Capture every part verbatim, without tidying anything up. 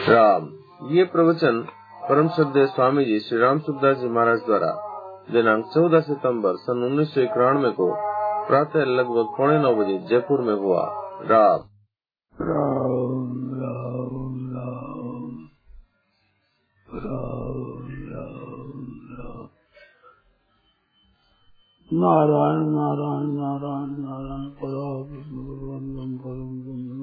राम। ये प्रवचन परम श्रद्धेय स्वामी जी श्री राम सुखदास जी महाराज द्वारा दिनांक चौदह सितंबर सन उन्नीस सौ इक्यानवे को प्रातः लगभग पौने नौ बजे जयपुर में हुआ। राम राम राम राम राम राम राम। नारायण नारायण नारायण नारायण परावंदम परम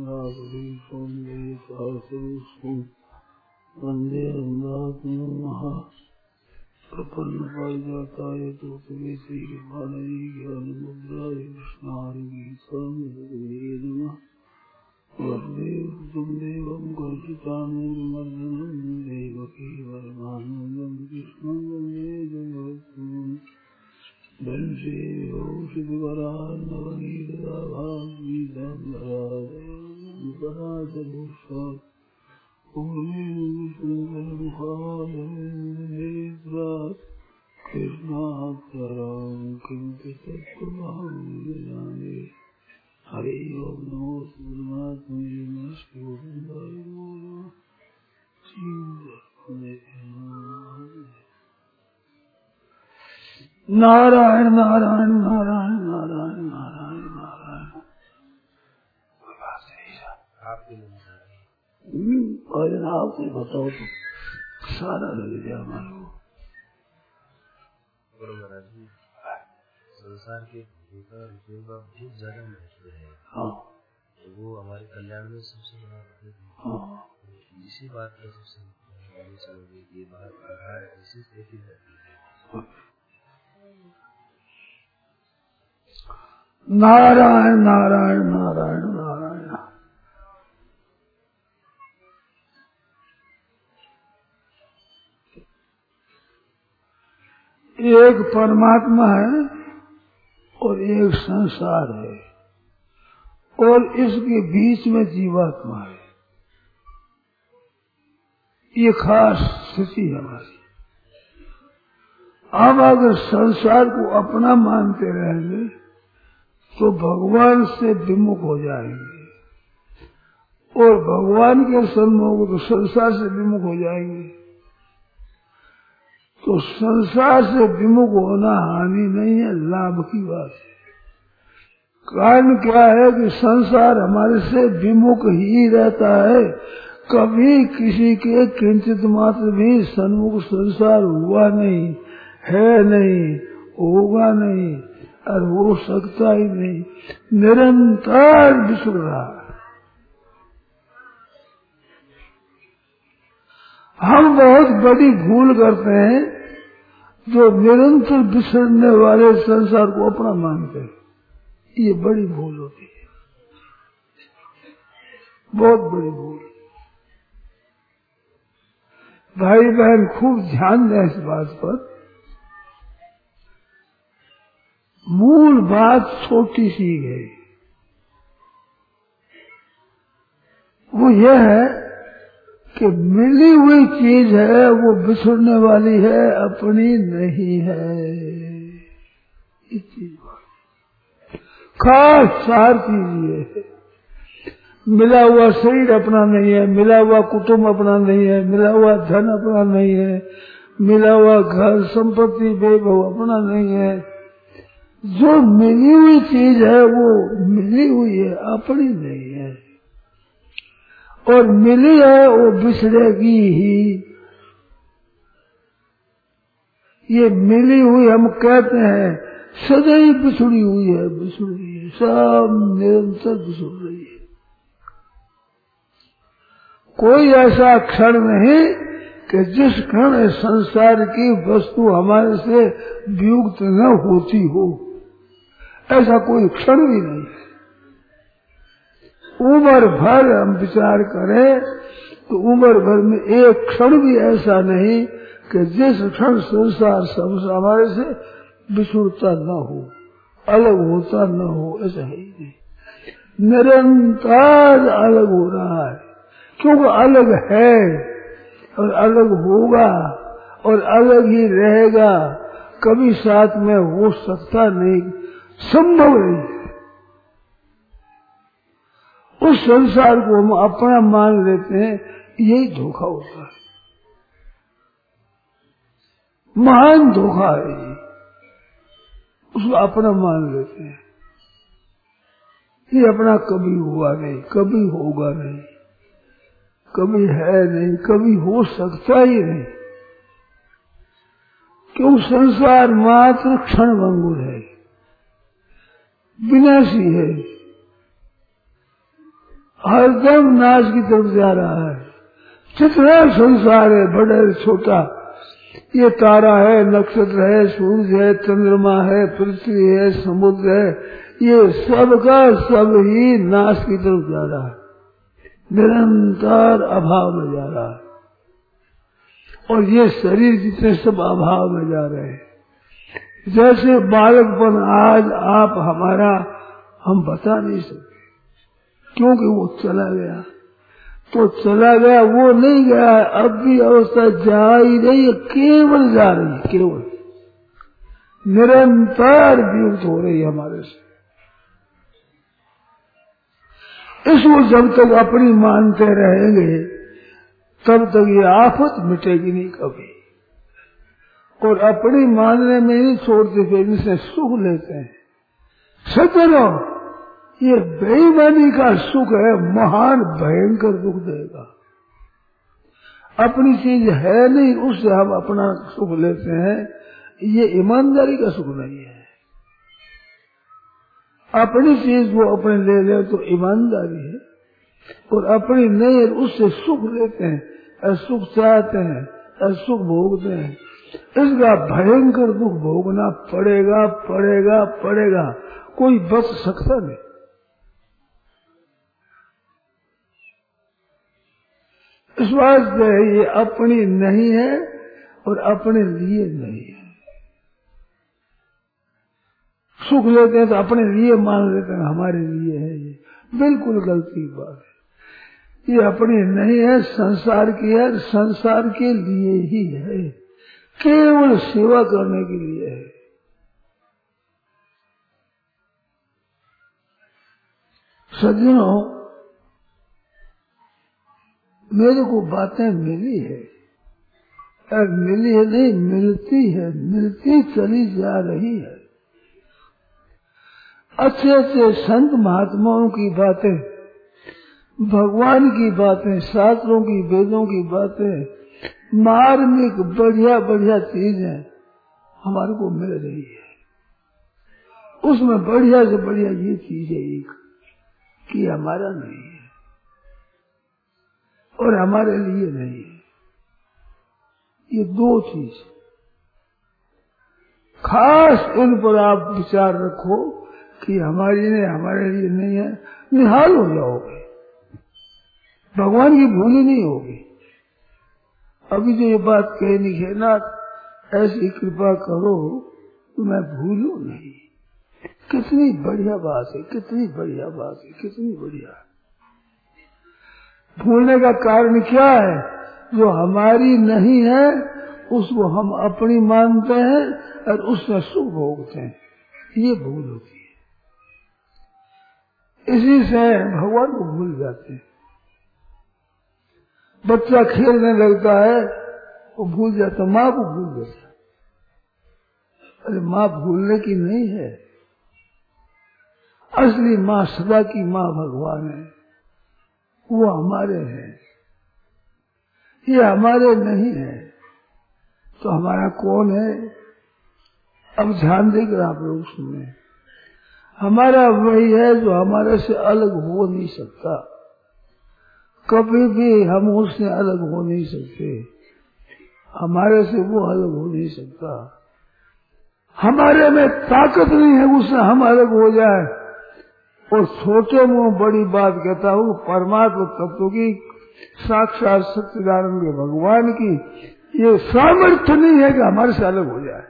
वंदे महा प्रपन्न पारिजाताय तुलसी कृपाणि ज्ञान मुद्राय कृष्णाय नमः। वसुदेव देवं कलुषितानूर्मर्दनं देवकी परमानन्दं कृष्णं वन्दे जगद्गुरुं। वंशे औषधिवरान्नवनीतराभागीतं कृष्णाक्षरं किन्तु सत्त्वभावजाने। हरि ओम नमो परमात्मने नमस्ते गोविंदाय नमः। नारायण नारायण नारायण नारायण नारायण नारायण। और आपने बताओ तो सारा लग गया हमारे को। संसार के बहुत ज्यादा महत्व है। हाँ। तो वो हमारे कल्याण में सबसे बड़ा महत्व है। हाँ। इसी बात का सबसे ये बात इसी से ही रहती है। नारायण नारायण नारायण नारायण। एक परमात्मा है और एक संसार है और इसके बीच में जीवात्मा है। ये खास स्थिति है हमारी। अब अगर संसार को अपना मानते रहेंगे तो भगवान से विमुख हो जाएंगे और भगवान के सम्मुख तो संसार से विमुख हो जाएंगे। तो संसार से विमुख होना हानि नहीं है, लाभ की बात है। कारण क्या है कि संसार हमारे से विमुख ही रहता है। कभी किसी के किंचित मात्र भी सन्मुख संसार हुआ नहीं है, नहीं होगा नहीं और हो सकता ही नहीं। निरंतर बिछड़ रहा है। हम बहुत बड़ी भूल करते हैं जो निरंतर बिछड़ने वाले संसार को अपना मानते हैं। ये बड़ी भूल होती है, बहुत बड़ी भूल। भाई बहन खूब ध्यान दें इस बात पर। मूल बात छोटी सी है, वो यह है कि मिली हुई चीज है वो बिछड़ने वाली है, अपनी नहीं है। ये चीज खास सार चीज ये है। मिला हुआ शरीर अपना नहीं है, मिला हुआ कुटुंब अपना नहीं है, मिला हुआ धन अपना नहीं है, मिला हुआ घर संपत्ति वैभव अपना नहीं है। जो मिली हुई चीज है वो मिली हुई है, अपनी नहीं है। और मिली है वो बिछड़ेगी ही। ये मिली हुई हम कहते हैं सदैव बिछड़ी हुई है, बिछड़ी है, सब निरंतर बिछड़ रही है। कोई ऐसा क्षण नहीं कि जिस क्षण संसार की वस्तु हमारे से वियुक्त न होती हो, ऐसा कोई क्षण भी नहीं। उम्र भर हम विचार करें तो उम्र भर में एक क्षण भी ऐसा नहीं कि जिस क्षण संसार सब हमारे से बिछुड़ता न हो, अलग होता न हो, ऐसा है ही नहीं। निरंतर अलग हो रहा है, क्योंकि अलग है और अलग होगा और अलग ही रहेगा। कभी साथ में हो सकता नहीं, संभव नहीं। उस संसार को हम अपना मान लेते हैं, यही धोखा होता है, महान धोखा है ये। उसको अपना मान लेते हैं, ये अपना कभी हुआ नहीं, कभी होगा नहीं, कभी है नहीं, कभी हो सकता ही नहीं। क्यों? संसार मात्र क्षण भंगुर है, विनाशी है, हरदम नाश की तरफ जा रहा है। जितना संसार है, बड़ा है छोटा, ये तारा है, नक्षत्र है, सूर्य है, चंद्रमा है, पृथ्वी है, समुद्र है, ये सब का सब ही नाश की तरफ जा रहा है, निरंतर अभाव में जा रहा है। और ये शरीर जितने सब अभाव में जा रहे हैं। जैसे बालकपन आज आप हमारा हम बता नहीं सकते, क्योंकि वो चला गया तो चला गया, वो नहीं गया। अब भी अवस्था जा ही रही है, केवल जा रही है, केवल निरंतर वियुक्त हो रही है हमारे से। इसको जब तक अपनी मानते रहेंगे तब तक ये आफत मिटेगी नहीं कभी। और अपनी मानने में नहीं छोड़ते, फिर इनसे सुख लेते हैं। सज्जनों, ये बेईमानी का सुख है, महान भयंकर दुख देगा। अपनी चीज है नहीं, उससे हम अपना सुख लेते हैं, ये ईमानदारी का सुख नहीं है। अपनी चीज वो अपने ले ले तो ईमानदारी है, और अपनी नहीं उससे सुख लेते हैं, और सुख चाहते हैं, और सुख भोगते हैं। इसका भयंकर दुख भोगना पड़ेगा, पड़ेगा, पड़ेगा, कोई बच सकता नहीं। इस वास्ते ये अपनी नहीं है और अपने लिए नहीं है। सुख लेते हैं तो अपने लिए मान लेते हैं, हमारे लिए है, ये बिल्कुल गलती बात है। ये अपनी नहीं है, संसार की है, संसार के लिए ही है, केवल सेवा करने के लिए है। सज्जनों, मेरे को बातें मिली है, और मिली है नहीं, मिलती है, मिलती चली जा रही है। अच्छे अच्छे संत महात्माओं की बातें, भगवान की बातें, शास्त्रों की, वेदों की बातें, मार्मिक बढ़िया बढ़िया चीजें हमारे को मिल रही है। उसमें बढ़िया से बढ़िया ये चीज है एक कि हमारा नहीं है और हमारे लिए नहीं है। ये दो चीज खास इन पर आप विचार रखो कि हमारी नहीं, हमारे लिए नहीं है, निहाल हो जाओगे, भगवान की भूली नहीं होगी। अभी जो ये बात कहनी है ना, ऐसी कृपा करो तो मैं भूलूं नहीं। कितनी बढ़िया बात है, कितनी बढ़िया बात है, कितनी बढ़िया। भूलने का कारण क्या है? जो हमारी नहीं है उसको हम अपनी मानते हैं और उसमें सुख भोगते हैं, ये भूल होती है। इसी से भगवान को भूल जाते हैं। बच्चा खेलने लगता है, वो भूल जाता, माँ को भूल जाता। अरे माँ भूलने की नहीं है, असली माँ सदा की माँ भगवान है, वो हमारे हैं, ये हमारे नहीं है। तो हमारा कौन है? अब ध्यान देकर आप लोग सुने। हमारा वही है जो हमारे से अलग हो नहीं सकता, कभी भी हम उससे अलग हो नहीं सकते, हमारे से वो अलग हो नहीं सकता। हमारे में ताकत नहीं है उससे हम अलग हो जाए। और छोटे मुंह बड़ी बात कहता हूँ, परमात्मा तत्व की, साक्षात सच्चिदानंद के भगवान की ये सामर्थ्य नहीं है कि हमारे से अलग हो जाए।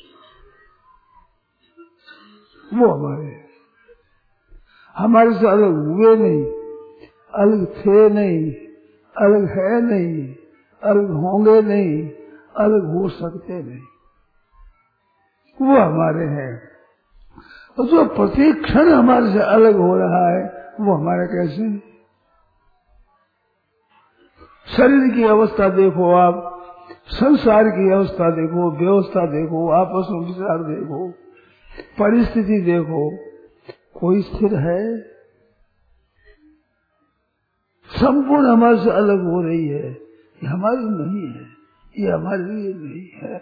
वो हमारे हमारे से अलग हुए नहीं, अलग थे नहीं, अलग है नहीं, अलग होंगे नहीं, अलग हो सकते नहीं, वो हमारे हैं। और जो प्रति क्षण हमारे से अलग हो रहा है वो हमारा कैसे? शरीर की अवस्था देखो, आप संसार की अवस्था देखो, व्यवस्था देखो, आपस में विचार देखो, परिस्थिति देखो, कोई स्थिर है? संपूर्ण हमारे से अलग हो रही है। ये हमारी नहीं है, ये हमारे लिए नहीं है।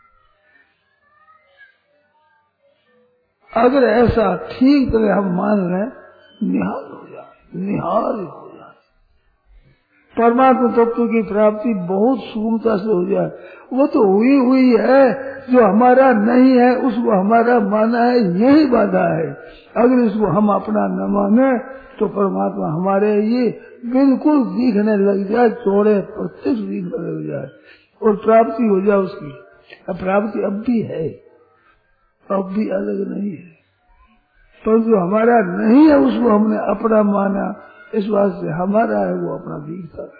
अगर ऐसा ठीक तरह हम मान लें, निहाल हो जाए, निहाल हो जाए, परमात्मा तत्व की प्राप्ति बहुत सुगमता से हो जाए। वो तो हुई हुई है, जो हमारा नहीं है उसको हमारा माना है, यही बाधा है। अगर इसको हम अपना न माने तो परमात्मा हमारे ये बिल्कुल दिखने लग जाए, चौड़े प्रत्यक्ष दिखने लग जाए और प्राप्ति हो जाए उसकी। अब प्राप्ति अब भी है, अब भी अलग नहीं है, पर जो हमारा नहीं है उसको हमने अपना माना, इस बात से हमारा है वो अपना दिखता है।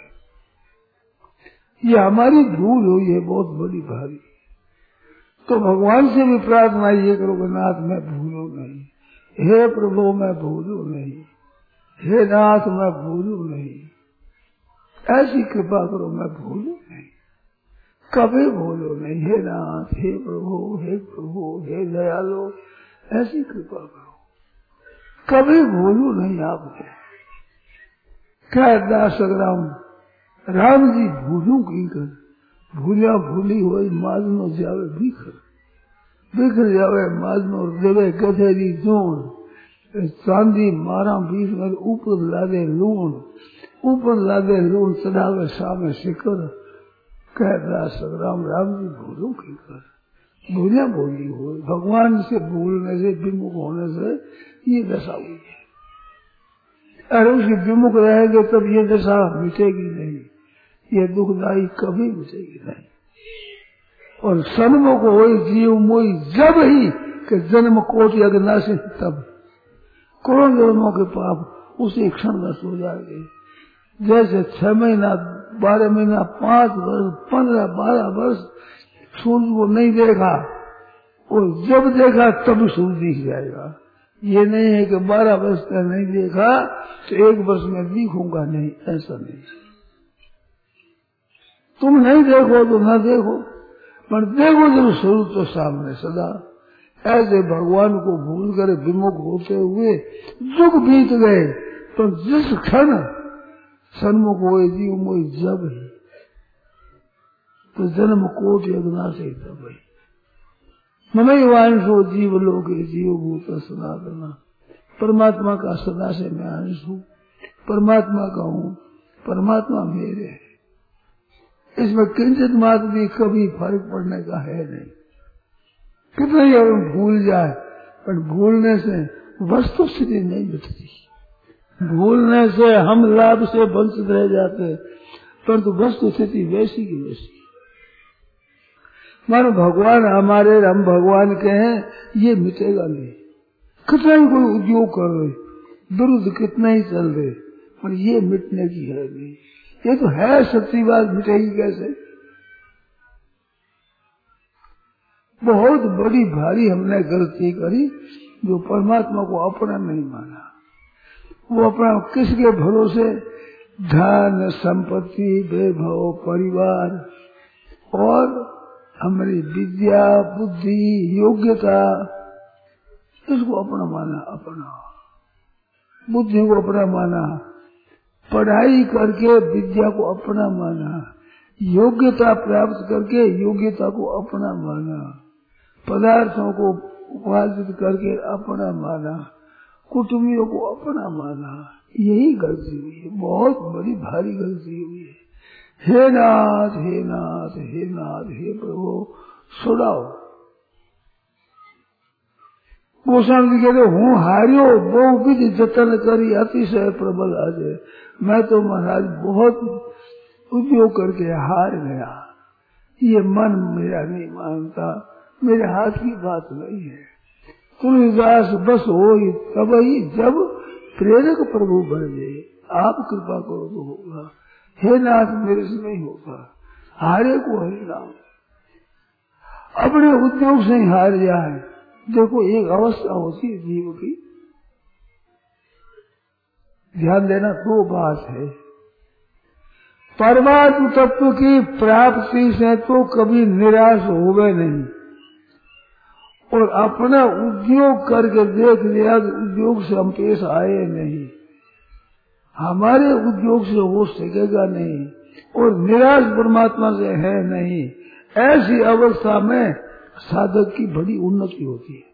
ये हमारी भूल हुई है बहुत बड़ी भारी। तो भगवान से भी प्रार्थना ये करो कि नाथ मैं भूलूं नहीं, हे प्रभु मैं भूलूं नहीं, हे नाथ मैं भूलूं नहीं, ऐसी कृपा करो मैं भूलूं नहीं, कभी भूलो नहीं, हे नाथ, हे प्रभु, हे प्रभु, हे दयालु, ऐसी कृपा करो, कभी भूलू नहीं आपने। क्या दास राम राम जी भूलू की कर, भूलिया भूली हो माजनो जावे बिखर, बिखर जावे माजनो देवे गधेरी जोड़, चांदी मारा बीच में ऊपर लादे लूण, ऊपर लादे लूण चढ़ावे सामे शिखर। कह दास राम राम जी भूलू की कर, भूलिया भूली हो, भगवान से भूलने से विमुख होने से ये दशा हुई है। अरे उसके विमुख रहेंगे तब ये दशा मिटेगी नहीं, ये दुखदाई कभी मिटेगी नहीं। और सन्मुख होई जीव मोई जब ही कि जन्म कोटि अग्ना से तब करोड़ जन्मों के पाप उसी क्षण नष्ट हो जाएंगे। जैसे छह महीना, बारह महीना, पांच वर्ष, पंद्रह बारह वर्ष सूर्य को नहीं देखा, और जब देखा तब सूर्य दिख जाएगा। ये नहीं है कि बारह वर्ष का नहीं देखा तो एक वर्ष में दिखूंगा, नहीं, ऐसा नहीं। तुम नहीं देखो तो न देखो, पर देखो जब स्वरूप तो सामने सदा। ऐसे भगवान को भूल कर विमुख होते हुए युग बीत गए, तो जिस क्षण सन्मुख हुए जीव मोई जब ही, तो जन्म कोटि अग्ना से तब ही। ममई वांशो जीव लोके जीव भूत सनातना, परमात्मा का सदा से मैं अंश हूँ, परमात्मा का हूँ, परमात्मा मेरे है। इसमें किंचित मात्र भी कभी फर्क पड़ने का है नहीं। कितना ही अगर भूल जाए, पर भूलने से वस्तु स्थिति नहीं मिटती। भूलने से हम लाभ से वंचित रह जाते, परंतु वस्तु स्थिति वैसी की वैसी। मानो भगवान हमारे, हम भगवान के हैं, ये मिटेगा नहीं। कितना ही कोई उद्योग कर रहे, विरुद्ध कितना ही चल रहे, पर ये मिटने की है नहीं। ये तो है सच्ची बात, मिटेगी कैसे? बहुत बड़ी भारी हमने गलती करी, जो परमात्मा को अपना नहीं माना। वो अपना किसके भरोसे धन संपत्ति वैभव परिवार और हमारी विद्या बुद्धि योग्यता, इसको अपना माना। अपना बुद्धि को अपना माना, पढ़ाई करके विद्या को अपना माना, योग्यता प्राप्त करके योग्यता को अपना माना, पदार्थों को उपार्जित करके अपना माना, कुटुंबियों को अपना माना। यही गलती हुई है, बहुत बड़ी भारी गलती हुई है। हे नाथ, हे नाथ, हे नाथ, हे प्रभु सुनाओ। गोस्वामी जी कहते हूँ हारियो बहु विधि जतन करी अतिशय प्रबल आज। मैं तो महाराज बहुत उद्योग करके हार गया, ये मन मेरा नहीं मानता, मेरे हाथ की बात नहीं है। तुलसीदास बस हो तब ही जब प्रेरक प्रभु बने, आप कृपा करो तो होगा। हे नाथ मेरे से नहीं होगा, हारे को हरे राम। अपने उद्योग से ही हार जाए। देखो एक अवस्था होती है जीव की, ध्यान देना, दो बात है। परमात्म तत्व की प्राप्ति से तो कभी निराश होवे नहीं, और अपना उद्योग करके देख लिया कि उद्योग से हम पेश आए नहीं, हमारे उद्योग से हो सकेगा नहीं, और निराश परमात्मा से है नहीं, ऐसी अवस्था में साधक की बड़ी उन्नति होती है।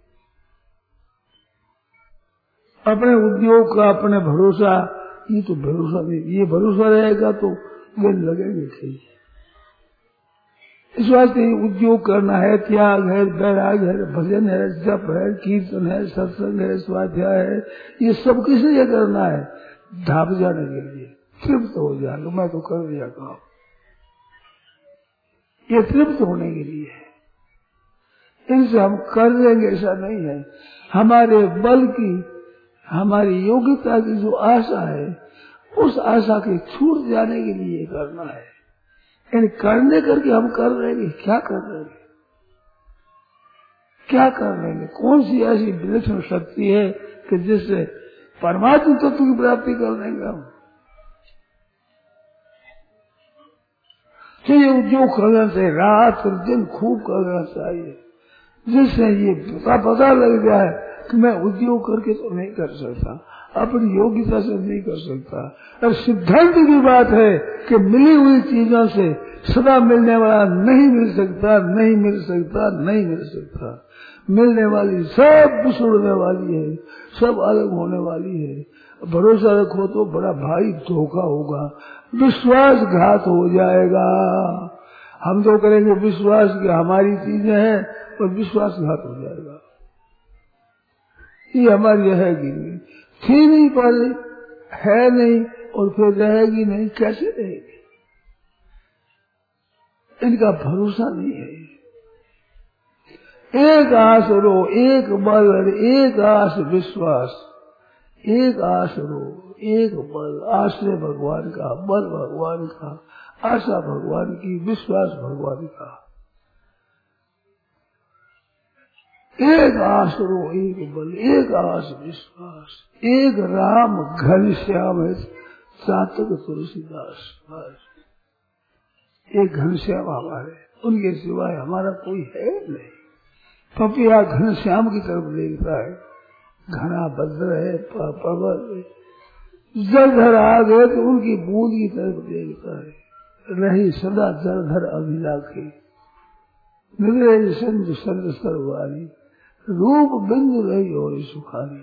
अपने उद्योग का अपने भरोसा, ये तो भरोसा नहीं, ये भरोसा रहेगा तो वे लगेंगे ठीक। इस वास्ते उद्योग करना है, त्याग है, बैराग है, भजन है, जप है, कीर्तन है, सत्संग है, स्वाध्याय है, ये सब किस लिए करना है? ढाप जाने के लिए, तृप्त हो जाएगा, मैं तो कर दिया काम, ये तृप्त होने के लिए है। इनसे हम कर देंगे ऐसा नहीं है। हमारे बल की, हमारी योग्यता की जो आशा है, उस आशा के छूट जाने के लिए करना है। इन करने करके हम कर रहे हैं, क्या कर रहे हैं, क्या कर रहे हैं? कौन सी ऐसी विलक्षण शक्ति है कि जिससे परमात्मा तत्व की प्राप्ति कर देंगे हम? तो ये उद्योग करना चाहिए, रात और दिन खूब करना चाहिए, जिससे ये पता पता लग जाए कि मैं उद्योग करके तो नहीं कर सकता, अपनी योग्यता से नहीं कर सकता। और सिद्धांत की बात है कि मिली हुई चीजों से सदा मिलने वाला नहीं मिल सकता, नहीं मिल सकता, नहीं मिल सकता। मिलने वाली सब बिछुड़ने वाली है, सब अलग होने वाली है। भरोसा रखो तो बड़ा भारी धोखा होगा, विश्वासघात हो जाएगा। हम तो करेंगे विश्वास कि हमारी चीजें हैं, और विश्वासघात हो जाएगा। ये हमारी रहेगी नहीं, थी नहीं पहले, है नहीं, और फिर रहेगी नहीं, कैसे रहेगी? इनका भरोसा नहीं है। एक आस रो, एक बल, एक आस विश्वास, एक आस रो, एक बल, आश्रय भगवान का, बल भगवान का, आशा भगवान की, विश्वास भगवान का। एक आस रो, एक बल, एक आस विश्वास, एक राम घनश्याम है चातक तुलसीदास। एक घनश्याम हमारे, उनके सिवाय हमारा कोई है नहीं। पपिया घनश्याम की तरफ देखता है, घना भद्र है, पर्वत जलधर आ गए तो उनकी बूंद की तरफ देखता है। रही सदा जलधर अभिलाखी, निगरे संत संत सर्वानी, रूप बिंदु रही और सुखानी।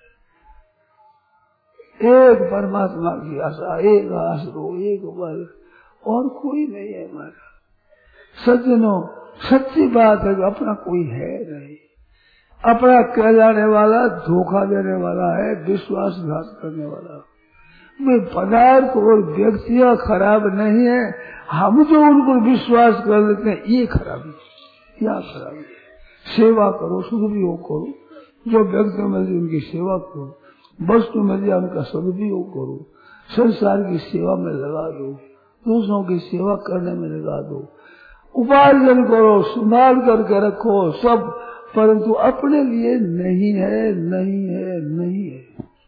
एक परमात्मा की आशा, एक आसरो, एक बल, और कोई नहीं है हमारा। सज्जनों, सच्ची बात है कि अपना कोई है नहीं। अपना कहलाने वाला धोखा देने वाला है, विश्वासघात करने वाला। वे पदार्थ और व्यक्तियां खराब नहीं है, हम जो उन पर विश्वास कर लेते हैं ये खराबी, क्या खराबी? सेवा करो, सदुपयोग करो, जो व्यक्ति मिल जाए उनकी सेवा करो, वस्तु मिल जाए उनका सदुपयोग करो, संसार की सेवा में लगा दो, दूसरों की सेवा करने में लगा दो, उपार्जन करो, संभाल करके रखो सब, परंतु अपने लिए नहीं है, नहीं है, नहीं है।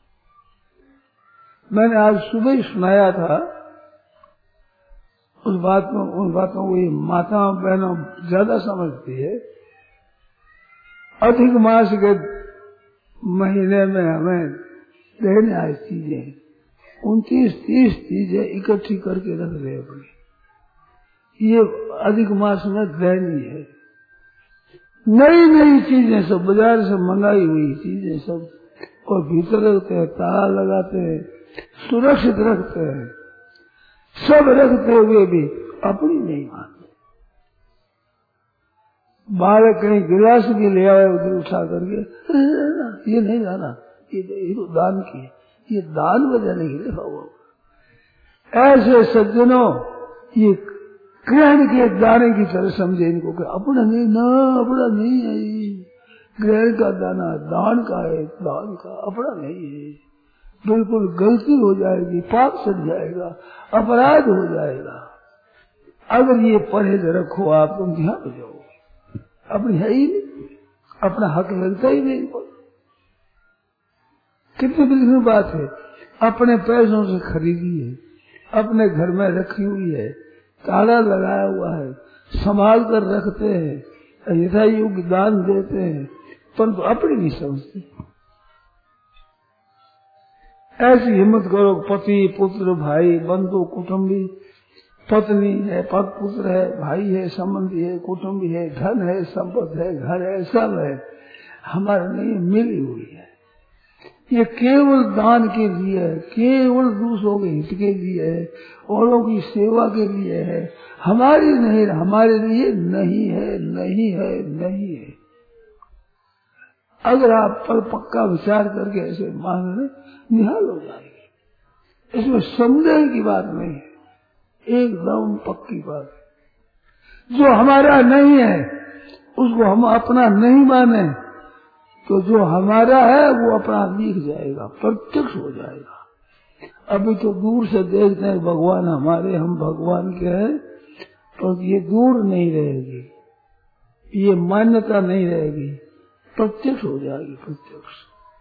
मैंने आज सुबह ही सुनाया था, उस बात में, उन बातों को ये माता बहनों ज्यादा समझती है। अधिक मास के महीने में हमें देने आई चीजें, उनतीस तीस चीजें इकट्ठी करके रख रहे अपनी। ये अधिक मास में दैनी है, नई नई चीजें सब बाजार से मंगाई हुई चीजें सब, और भीतर रखते हैं, ताला लगाते हैं, सुरक्षित रखते हैं, सब रखते हुए भी अपनी नहीं मानते। बालक कहीं गिलास भी ले आए उधर उठा करके, ये नहीं जाना, ये, ये तो दान की है, ये दान बजाने के लिए लिखा हुआ। ऐसे सज्जनों, ये ग्रहण के दाने की तरह समझे इनको कि अपना नहीं, ना अपना नहीं है, ग्रहण का दाना दान का है, दान का अपना नहीं है। बिल्कुल गलती हो जाएगी, पाप सट जाएगा, अपराध हो जाएगा। अगर ये परहेज रखो आप, तुम ध्यान हो जाओ, अपनी है ही नहीं, अपना हक लगता ही नहीं। कितनी बिल्कुल बात है, अपने पैसों से खरीदी है, अपने घर में रखी हुई है, ताला लगाया हुआ है, संभाल कर रखते हैं, यथा योग्य दान देते हैं, परंतु तो अपनी नहीं समझते। ऐसी हिम्मत करो, पति पुत्र भाई बंधु कुटुंबी, पत्नी है पत पुत्र है भाई है संबंधी है कुटुंबी है धन है संपत्ति है घर है सब है, हमारे नहीं मिली हुई है। ये केवल दान के लिए है, केवल दूसरों के हित के लिए है, औरों की सेवा के लिए है, हमारी नहीं, हमारे लिए नहीं है नहीं है नहीं है। अगर आप पर पक्का विचार करके ऐसे मान लें, निहाल हो जाएगी, इसमें संदेह की बात नहीं है, एकदम पक्की बात है। जो हमारा नहीं है उसको हम अपना नहीं माने तो जो हमारा है वो अपना दिख जाएगा, प्रत्यक्ष हो जाएगा। अभी तो दूर से देखते हैं भगवान हमारे, हम भगवान के हैं, तो ये दूर नहीं रहेगी, ये मान्यता नहीं रहेगी, प्रत्यक्ष हो जाएगी, प्रत्यक्ष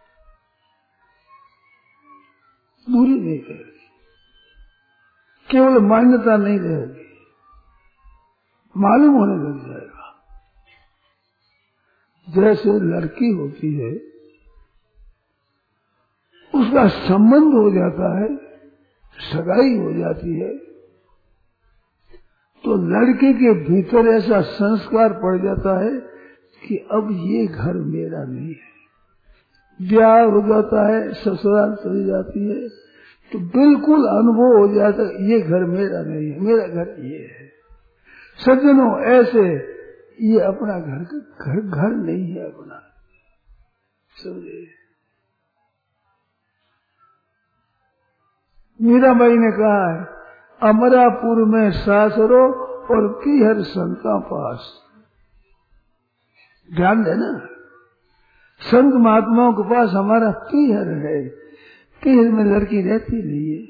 दूरी नहीं रहेगी, केवल मान्यता नहीं रहेगी, मालूम होने लग जाएगा। जैसे लड़की होती है उसका संबंध हो जाता है, सगाई हो जाती है, तो लड़के के भीतर ऐसा संस्कार पड़ जाता है कि अब ये घर मेरा नहीं है। ब्याह हो जाता है, ससुराल चली जाती है, तो बिल्कुल अनुभव हो जाता है ये घर मेरा नहीं है, मेरा घर ये है। सज्जनों, ऐसे ये अपना घर घर घर नहीं है अपना, समझे। मीराबाई ने कहा है, अमरापुर में सासरो और पीहर संता पास। ध्यान देना, संत महात्माओं के पास हमारा पीहर है, पीहर में लड़की रहती नहीं है,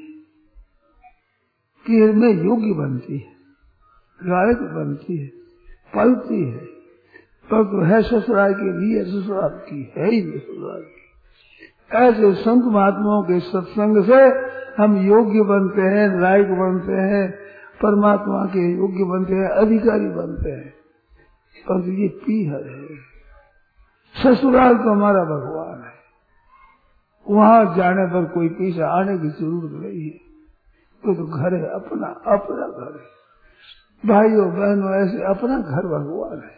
पीहर में योग्य बनती है, लायक बनती है, पलती है, पर तो है ससुराल के लिए, ससुराल की है ही नहीं ससुराल की। ऐसे संत महात्माओं के सत्संग से हम योग्य बनते हैं, लायक बनते हैं, परमात्मा के योग्य बनते हैं, अधिकारी बनते हैं, पर तो ये पीहर है। ससुराल तो हमारा भगवान है, वहां जाने पर कोई पीछे आने की जरूरत नहीं है, तो, तो घर है अपना, अपना घर है। भाइयों बहनों, ऐसे अपना घर भगवान है।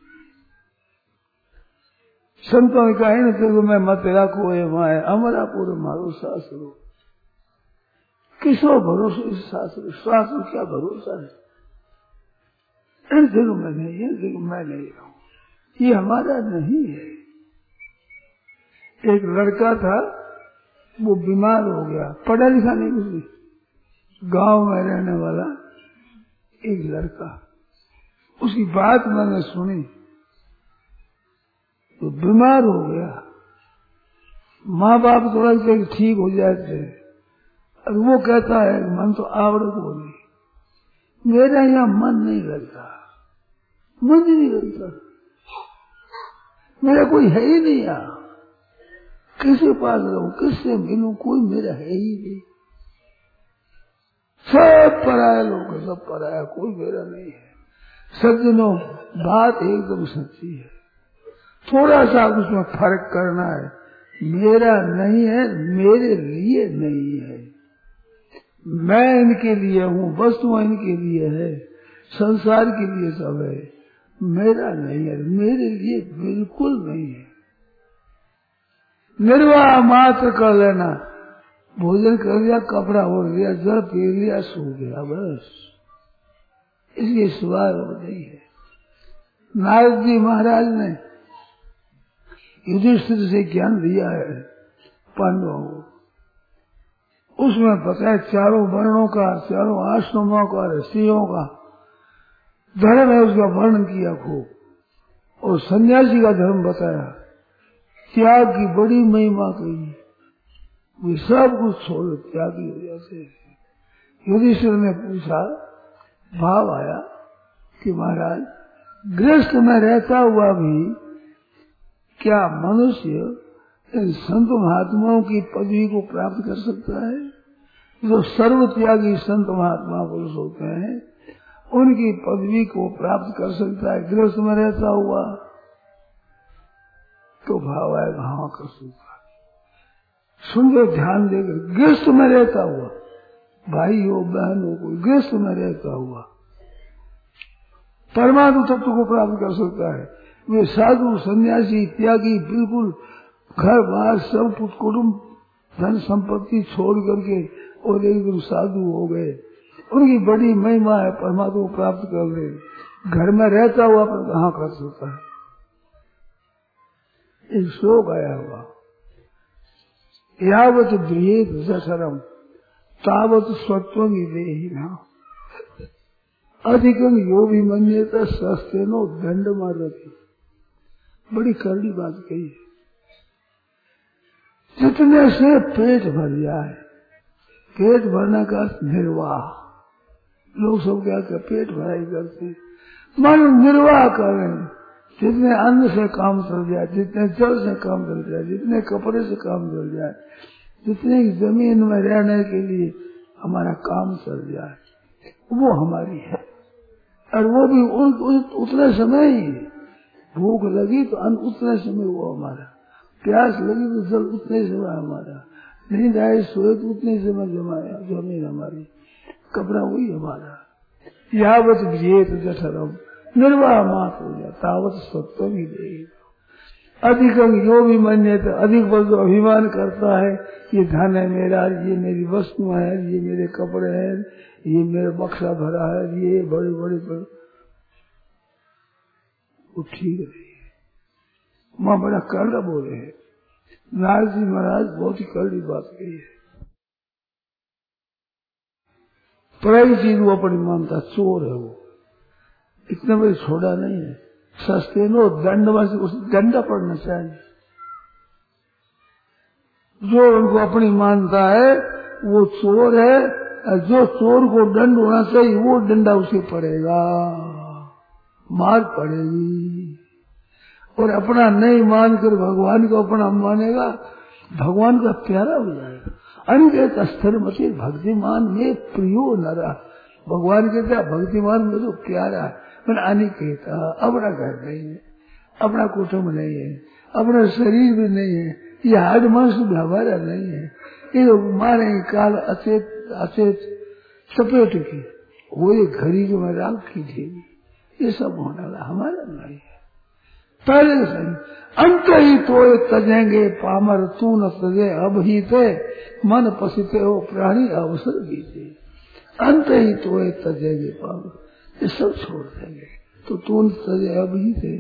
संतों ने कहा न तेरे मैं मत रखो ये माए, अमरापुर मारो सासरो। किसो भरोसे इस सासरो, सासरो क्या भरोसा है, इन दिनों में नहीं, इन दिनों में नहीं रहूं, ये हमारा नहीं है। एक लड़का था, वो बीमार हो गया, पढ़ा लिखा नहीं कुछ, गांव में रहने वाला एक लड़का, उसकी बात मैंने सुनी, तो बीमार हो गया। माँ बाप थोड़ा सा ठीक हो जाते, और वो कहता है मन तो आवड़त हो गई, मेरा यहाँ मन नहीं लगता, मन ही नहीं लगता, मेरा कोई है ही नहीं यहाँ, किसके पास रहूं, किससे मिलूं, कोई मेरा है ही नहीं, सब पराया लोग, सब पराया, कोई मेरा नहीं है। सज्जनों, बात एकदम सच्ची है, थोड़ा सा उसमें फर्क करना है, मेरा नहीं है, मेरे लिए नहीं है, मैं इनके लिए हूँ, वस्तुएं इनके लिए है, संसार के लिए सब है, मेरा नहीं है, मेरे लिए बिल्कुल नहीं है। निर्वाह मात्र कर लेना, भोजन कर लिया, कपड़ा ओढ़ लिया, जल पी लिया, सो गया, बस, इसलिए सिवाय हो नहीं है। नारद जी महाराज ने युधिष्ठिर से ज्ञान दिया है पांडवों को, उसमें बताया चारों वर्णों का, चारों आश्रमों का, ऋषियों का धर्म है, उसका वर्णन किया खूब, और सन्यासी का धर्म बताया, त्याग की बड़ी महिमा कही, वे सब कुछ छोड़ त्यागी हो जाते। युधिष्ठिर ने पूछा, भाव आया कि महाराज गृहस्थ में रहता हुआ भी क्या मनुष्य इन संत महात्माओं की पदवी को प्राप्त कर सकता है? जो सर्वत्यागी संत महात्मा पुरुष होते हैं उनकी पदवी को प्राप्त कर सकता है। गृहस्थ में रहता हुआ तो भाव आएगा हाँ कर सकता। सुंदर ध्यान देकर गृहस्थ में रहता हुआ, भाई हो बहन हो, कोई गृहस्थ में रहता हुआ परमात्म तत्व को प्राप्त कर सकता है। वे साधु सन्यासी त्यागी बिल्कुल घर बार सब कुछ कुटुंब धन संपत्ति छोड़ करके और एकदम साधु हो गए, उनकी बड़ी महिमा है परमात्मा को प्राप्त कर ले। घर में रहता हुआ पर कहाँ कर सकता है। एक श्लोक आया हुआ, यावत ब्रियेत जठरम तावत स्वत्वं विदेहिना अधिकं यो भी मन्येत सस्तेनो दंड मारती। बड़ी करड़ी बात कही है। जितने से पेट भर जाए, पेट भरने का निर्वाह, लोग सब क्या कर पेट भराई करते, मानो निर्वाह करें। जितने अन्न से काम चल जाए, जितने जल से काम चल जाए, जितने कपड़े से काम चल जाए, जितने जमीन में रहने के लिए हमारा काम चल जाए, वो हमारी है। और वो भी उन, उन, उतने समय ही, भूख लगी तो अन्न उतने समय वो हमारा, प्यास लगी तो जल उतने समय हमारा, नींद आए सोए तो उतने समय जमाया जमीन हमारी, कपड़ा वही हमारा। यावत विजेत जठरम निर्वाह मात्र हो जाए तावत सत्व भी देगा। अधिकम यो भी मन्यत अधिक बल जो अभिमान करता है ये धन है मेरा, ये मेरी वस्तु है, ये मेरे कपड़े हैं, ये मेरा बक्सा भरा है, ये बड़े बड़े बड़े, वो ठीक नहीं है। माँ बड़ा करड़ा बोले है। नारद जी महाराज बहुत ही करड़ी बात कही है। पराई चीज वो अपनी मानता, चोर है वो, इतने बड़े छोड़ा नहीं है। सस्ते नो दंड में से उस दंडा पड़ना चाहिए। जो उनको अपनी मानता है वो चोर है, और जो चोर को दंड होना चाहिए वो डंडा उसे पड़ेगा, मार पड़ेगी। और अपना नहीं मानकर भगवान को अपना मानेगा, भगवान का प्यारा हो जाएगा। अनिकेत स्थिर मती भक्तिमान में प्रियो नरा, भगवान कहता भक्तिमान में तो प्यारा है। मैंने अनिकेत अपना घर नहीं है, अपना कुटुंब नहीं है, अपना शरीर भी नहीं है, ये हाड मांस भी हमारा नहीं है, ये मारे काल अचेत अचेत सपेट की वो ये घड़ी जो मैं राख की थी, ये सब होने वाला हमारा नहीं है। पहले से अंत ही तो तजेंगे पामर तू न तजे अब ही थे मन पसीते हो प्राणी अवसर बीते। अंत ही तो तजेंगे पामर, ये सब छोड़ देंगे तो तू न तजे अब ही थे।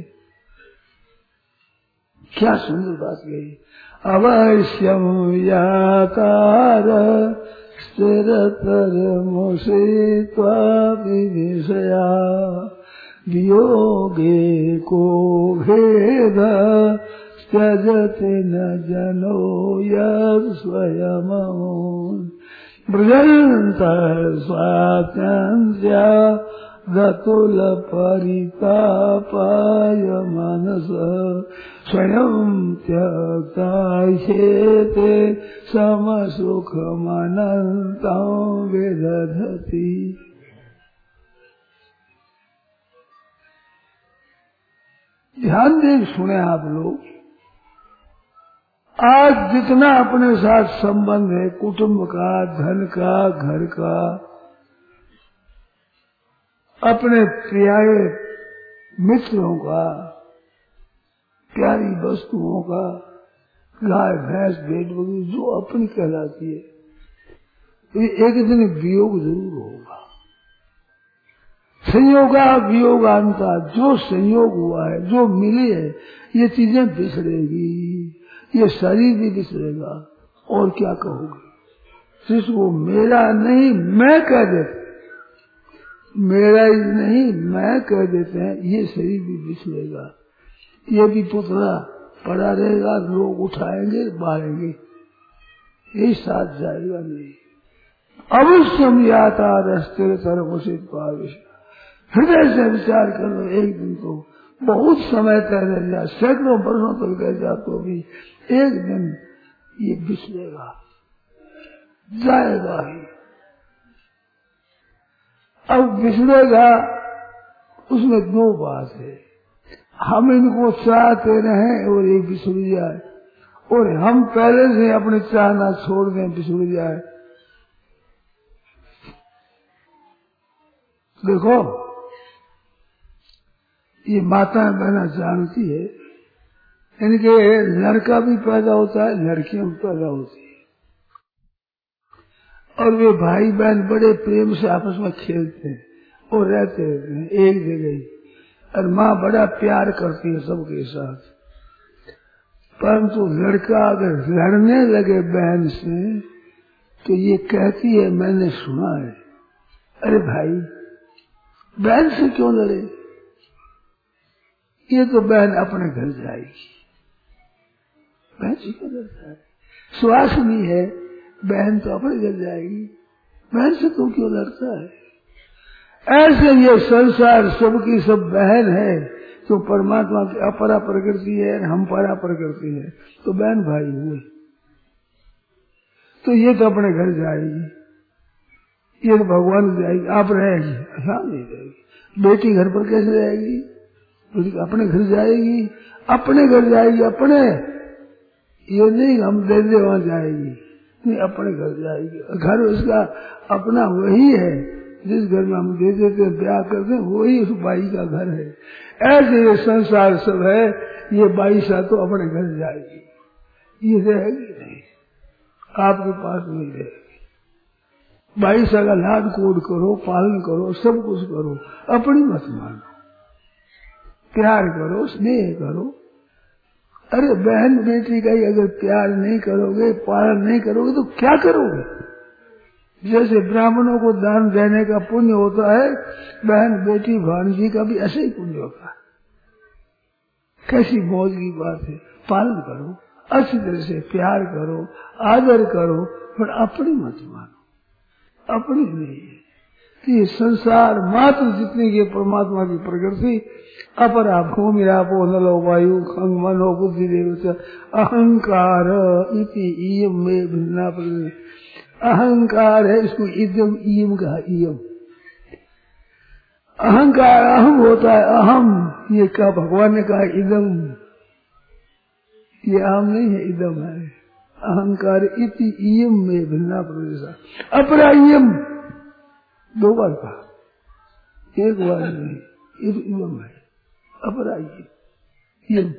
क्या सुंदर बात गई। अवश्यम याकार स्थिरतर मुषित्वा विषया वियोगे को भेद त्यजति न जनो यत् स्वयं ब्रजन्तः स्वात्यन्त्या दतुल परितापाय मनस स्वयं त्यक्ता ह्येते समसुखमनन्तं विदधति। ध्यान देख सुने आप लोग, आज जितना अपने साथ संबंध है कुटुंब का, धन का, घर का, अपने प्यारे मित्रों का, प्यारी वस्तुओं का, गाय भैंस भेड़ बकरी जो अपनी कहलाती है, तो एक दिन वियोग जरूर होगा। संयोगा वियोगांता, जो संयोग हुआ है, जो मिली है, ये चीजें बिछड़ेगी, ये शरीर भी बिछड़ेगा। और क्या कहोगे जिसको मेरा नहीं मैं कह देते, मेरा ही नहीं मैं कह देते हैं, ये शरीर भी बिछड़ेगा, ये भी पुतला पड़ा रहेगा, लोग उठाएंगे बाढ़ेंगे, यही साथ जाएगा नहीं। अवश्य याता रस्ते तरफ उचित पाविश, हृदय से विचार कर लो, एक दिन तो बहुत समय तय रह जाए, सैकड़ों वर्षों तक रह जा तो भी एक दिन ये बिछड़ेगा, जाएगा ही। अब बिछड़ेगा, उसमें दो बात है, हम इनको चाहते रहें और ये बिछड़ जाए, और हम पहले से अपने चाहना छोड़ दें बिछड़ जाए। देखो ये माता बहना जानती है, इनके लड़का भी पैदा होता है, लड़कियां भी पैदा होती है, और वे भाई बहन बड़े प्रेम से आपस में खेलते हैं और रहते रहते हैं एक जगह ही, और माँ बड़ा प्यार करती है सबके साथ। परंतु लड़का अगर लड़ने लगे बहन से तो ये कहती है, मैंने सुना है, अरे भाई बहन से क्यों लड़े, ये तो बहन अपने घर जाएगी, बहन से क्यों लड़ता है, श्वास नहीं है, बहन तो अपने घर जाएगी, बहन से तू क्यों लड़ता है। ऐसे ये संसार सबकी सब बहन है, तो परमात्मा की अपरा प्रकृति है, हम परा प्रकृति है, तो बहन भाई हुए, तो ये तो अपने घर जाएगी, ये तो भगवान जाएगी, आप रहेगी, हाँ नहीं रहेगी। बेटी घर पर कैसे रहेगी, बेटी अपने घर जाएगी, अपने घर जाएगी, अपने, ये नहीं हम दे दे वहां जाएगी, नहीं अपने घर जाएगी। घर उसका अपना वही है, जिस घर में हम दे देते ब्याह करते हैं वही उस बाई का घर है। ऐसे ये संसार सब है, ये बाई सा तो अपने घर जाएगी, ये रहेगी नहीं, आपके पास नहीं रहेगी। बाई सा का लाड कोड करो, पालन करो, सब कुछ करो, अपनी मत मानो, प्यार करो, स्नेह करो। अरे बहन बेटी का ही अगर प्यार नहीं करोगे, पालन नहीं करोगे तो क्या करोगे। जैसे ब्राह्मणों को दान देने का पुण्य होता है, बहन बेटी भांजी का भी ऐसे ही पुण्य होता है। कैसी मौज की बात है। पालन करो, अच्छी तरह से प्यार करो, आदर करो, पर अपनी मत मानो, अपनी नहीं है। तो ये संसार मात्र जितनी ये परमात्मा की प्रकृति, अपरा भूमि रापो नलो वायु खंग मनो बुद्धि देव अहंकार इति इयम में भिन्ना प्रकृति। अहंकार है, इसको इदम इयम कहा, इयम अहंकार अहम होता है, अहम ये कहा भगवान ने कहा इदम, ये अहम नहीं है, इदम है। अहंकार इति इयम में भिन्ना प्रकृति। अपरा इयम दो बार कहा, एक बार नहीं, इदम है, अपरा इयम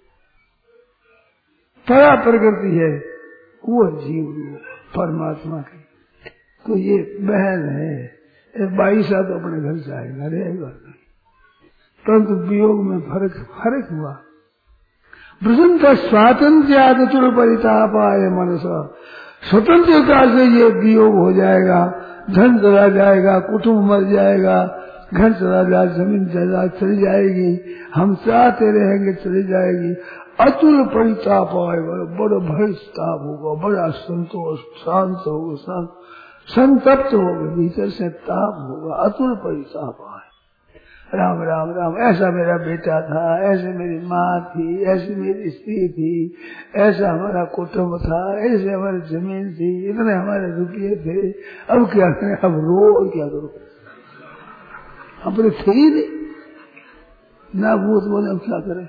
परा प्रकृति है, वो जीव परमात्मा की। तो ये बहन है, बाईस साल तो अपने घर जाएगा, रहेगा नहीं, परंतु वियोग में फर्क फर्क हुआ। ब्रजन का स्वातंत्र चुर परिताप आए मनसा, स्वतंत्रता से ये वियोग हो जाएगा, धन चला जाएगा, कुटुंब मर जाएगा, घर चला जाए, जमीन जायदाद चली जाएगी, हम चाहते रहेंगे चली जाएगी। अतुल परिताप आएगा, बड़ा भयताप होगा, बड़ा संतोष, शांत होगा, शांत संतप्त होगा, भीतर से ताप होगा, अतुल परिताप आए। राम राम राम, ऐसा मेरा बेटा था, ऐसे मेरी माँ थी, ऐसी मेरी स्त्री थी, ऐसा हमारा कुटुंब था, ऐसे हमारी जमीन थी, इतने हमारे रुपये थे, अब क्या करें, अब रो और क्या करो, अपने थे ही नहीं ना भूत बोले, अब क्या करें।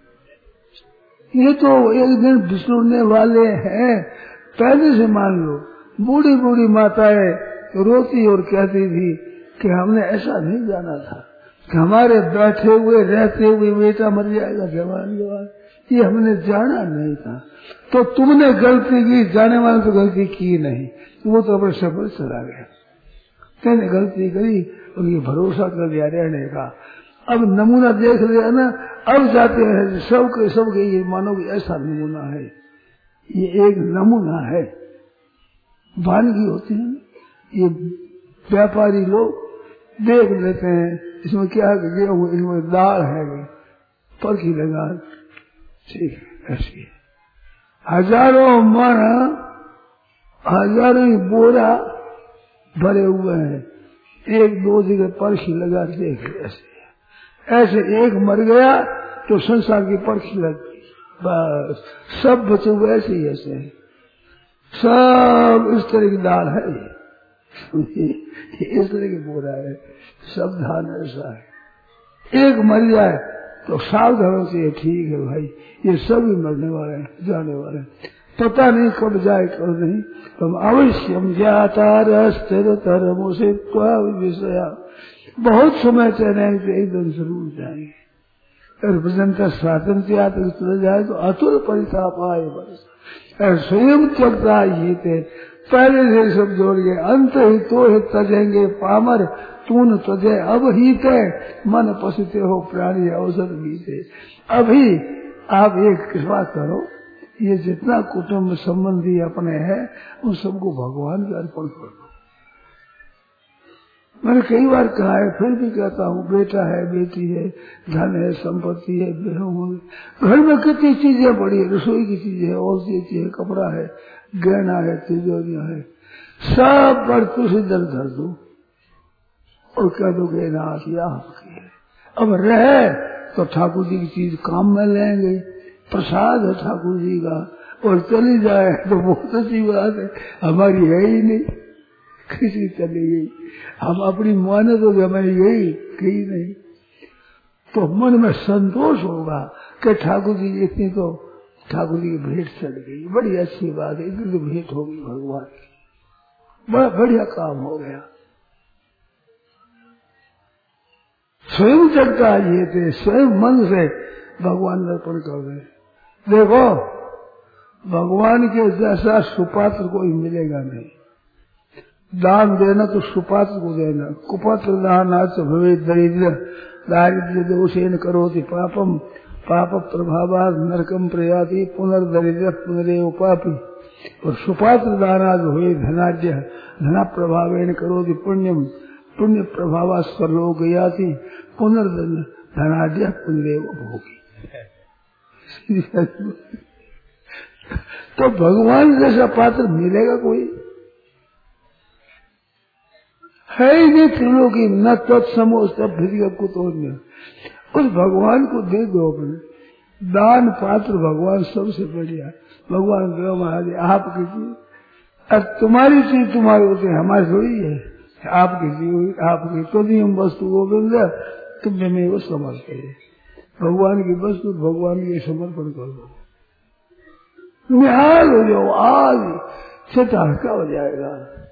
ये तो एक दिन बिछुड़ने वाले हैं, पहले से मान लो। बूढ़ी बूढ़ी माताएं रोती और कहती थी कि हमने ऐसा नहीं जाना था कि हमारे बैठे हुए रहते हुए बेटा मर जाएगा जवान जवान, ये हमने जाना नहीं था। तो तुमने गलती की, जाने वाले तो गलती की नहीं, वो तो अपने सफर चला गया। तेने गलती करी, उनकी भरोसा कर दिया रहने का। अब नमूना देख लिया ना, अब जाते हैं सबके सबके ये मानो कि ऐसा नमूना है, ये एक नमूना है। वानगी होती है, ये व्यापारी लोग देख लेते हैं, इसमें क्या है, वो इनमें दाल है, परखी लगा, ठीक है, ऐसी है। हजारों मन, हजारों ही बोरा भरे हुए हैं, एक दो जगह परखी लगा देख, ऐसे ऐसे एक मर गया तो संसार की परखी लग गई, बस सब बचे हुए ऐसे ही ऐसे हैं, सब इस तरह की दाल है। इसलिए कि बोला है सावधान ऐसा है, एक मर जाए तो सावधान से ठीक है भाई, ये सभी मरने वाले हैं, जाने वाले हैं, पता नहीं कब जाए कब नहीं। तुम अवश्यम ज्ञाता स्थिर तरमो से विषया, बहुत समय चलेंगे तो एक दिन जरूर जाएंगे। और स्वातंत्र आते चले जाए तो अतुल परिताप आए बरस, और स्वयं त्यक्ता ये थे, पहले से सब जोड़ गए, अंत ही तो ही तजेंगे पामर, तून तजे अब ही ते, मन पसते हो प्राणी अवसर बीते। अभी आप एक कृपा करो, ये जितना कुटुंब संबंधी अपने हैं उन सबको भगवान के अर्पण कर दो। मैंने कई बार कहा है, फिर भी कहता हूँ, बेटा है, बेटी है, धन है, संपत्ति है, घर में कितनी चीजें पड़ी है, रसोई की चीजें है, और चीजें है, कपड़ा है, गहना है, तिजोरियां है, सब पर कुछ इधर धर दो और कह दो कि नाथ यह आपकी है। अब रहे तो ठाकुर जी की चीज काम में लेंगे, प्रसाद है ठाकुर जी का, और चली जाए तो बहुत अच्छी बात है, हमारी है ही नहीं, किसी चली गई, हम अपनी माने तो हमारी गई गई नहीं, तो मन में संतोष होगा कि ठाकुर जी इतनी तो ठाकुर जी की भेंट चल गई, बड़ी अच्छी बात है, इतनी तो भेंट होगी भगवान की, बड़ा बढ़िया काम हो गया। स्वयं चलता ये थे, स्वयं मन से भगवान अर्पण कर रहे। देखो भगवान के जैसा सुपात्र कोई मिलेगा नहीं, दान देना तो सुपात्र को देना, कुपात्र दान आज भवे दरिद्र दारिद्र्य दोषेन करोति पापम पाप प्रभावाद नरकम प्रयाति पुनर्दरिद्र पुनरेव पापी, और सुपात्र दानाद हुए धनाढ्य धना प्रभावेन करोति पुण्यम पुण्य प्रभावा स्वर्लोक याति पुनर्धनाढ्य पुनरेव भोगी। तो भगवान जैसा पात्र मिलेगा कोई है ही नहीं, त्रिलोकी न तत्समो सब भिजग कुतोन्य, उस भगवान को दे दो अपने दान पात्र, भगवान सबसे बढ़िया। भगवान देव महाराज आपकी चीज, अब तुम्हारी चीज तुम्हारी होती है, हमारी थोड़ी है, आपकी चीज आपकी, तो नहीं हम वस्तु गोविंद तुम्हें में वो समझते है, भगवान की वस्तु भगवान के समर्पण कर दो, निहाल हो जाओ, आज से हल्का हो जाएगा।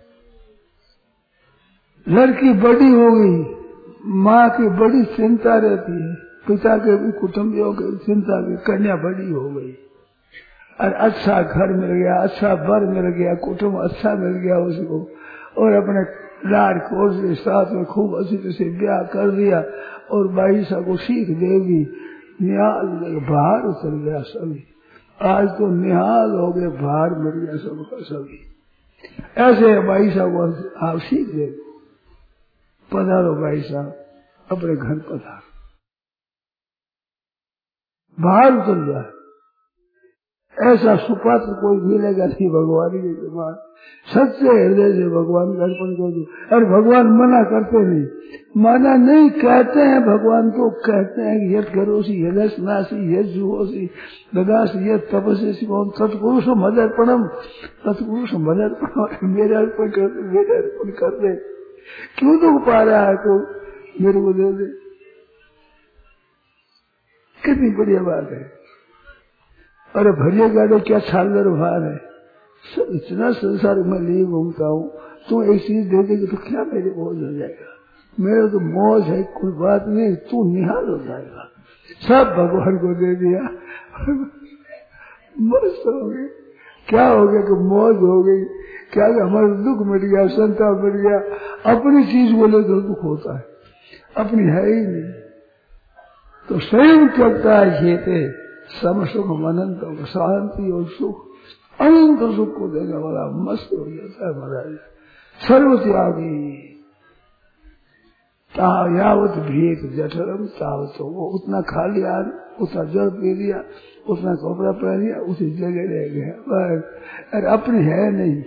लड़की बड़ी हो गई, माँ की बड़ी चिंता रहती है, पिता के भी कुटुंबियों की चिंता की, कन्या बड़ी हो गई, और अच्छा घर मिल गया, अच्छा वर मिल गया, कुटुंब अच्छा मिल गया उसको, और अपने लाड कोर के साथ में खूब अच्छी तरह से ब्याह कर दिया, और बाईसा को सीख देगी, निहाल बाहर उतर गया सभी, आज तो निहाल हो गए, बाहर मिल गया सबका सभी। ऐसे बाईसा को आप सीख देगी, पधारो भाई साहब अपने घर पधारो, बाहर उतर जाए, ऐसा सुपात्र कोई मिलेगा नहीं भगवान के समान। सच्चे हृदय से भगवान का अर्पण कर दो, और भगवान मना करते नहीं, मना नहीं कहते हैं, भगवान को कहते हैं कि यद करोसी यदस नासी यद जुहोसी ददासी यद तपस्या तत्पुरुष मदर्पणम तत्पुरुष मदर्पणम, मेरे अर्पण कर दे, मेरे अर्पण कर दे, क्यों दुख पा रहा है तो मेरे को दे दे, कितनी बढ़िया बात है। अरे भरिया गाड़ो क्या छालर भार है, सब इतना संसार में लिए घूमता हूँ, तू एक चीज दे देगी तो क्या मेरे बोझ हो जाएगा, मेरे तो मौज है, कोई बात नहीं, तू निहाल हो जाएगा। सब भगवान को दे दिया, मस्त हो गई, क्या हो गया कि मौज हो गई, क्या हमारा दुख मिट गया, संताप मिट गया। अपनी चीज बोले तो दुख होता है, अपनी है ही नहीं, तो स्वयं चलता है ये सम सुख अनंत शांति और सुख, अनंत सुख को देने वाला मस्त हो जाता है महाराज। सर्व त्यागी यावत भेद जठरम तावत, वो उतना खा लिया, उतना जल पी लिया, उतना कपड़ा पहन लिया, उसी जगह रह गया, अरे अपनी है नहीं।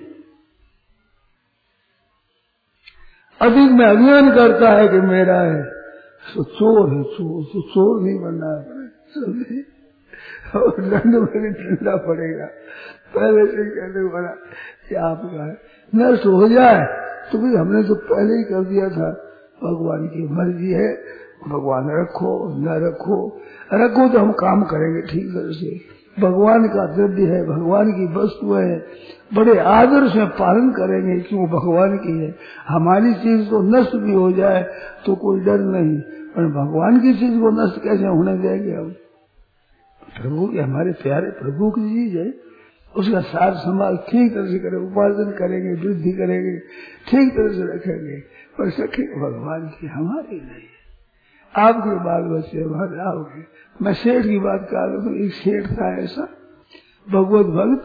अधिक में अभिमान करता है कि मेरा है, तो चोर है, चोर तो चोर नहीं बनना है, और दंड में ठंडा पड़ेगा, पहले से कहने वाला ये आपका है, नष्ट हो जाए तो भाई हमने तो पहले ही कर दिया था, भगवान की मर्जी है, भगवान रखो न रखो, रखो तो हम काम करेंगे ठीक तरह से। भगवान का द्रव्य है, भगवान की वस्तु है, बड़े आदर से पालन करेंगे क्यों भगवान की है। हमारी चीज तो नष्ट भी हो जाए तो कोई डर नहीं, पर भगवान की चीज को नष्ट कैसे होने देंगे हम। प्रभु की, हमारे प्यारे प्रभु की चीज है, उसका सार संभाल ठीक तरह से करेंगे, उपार्जन करेंगे, वृद्धि करेंगे, ठीक तरह से रखेंगे, पर सखी भगवान की हमारी नहीं। आपके बाल बच्चे हमारे आओगे। मैं सेठ की बात कर रहा हूँ, एक सेठ था ऐसा भगवत भक्त,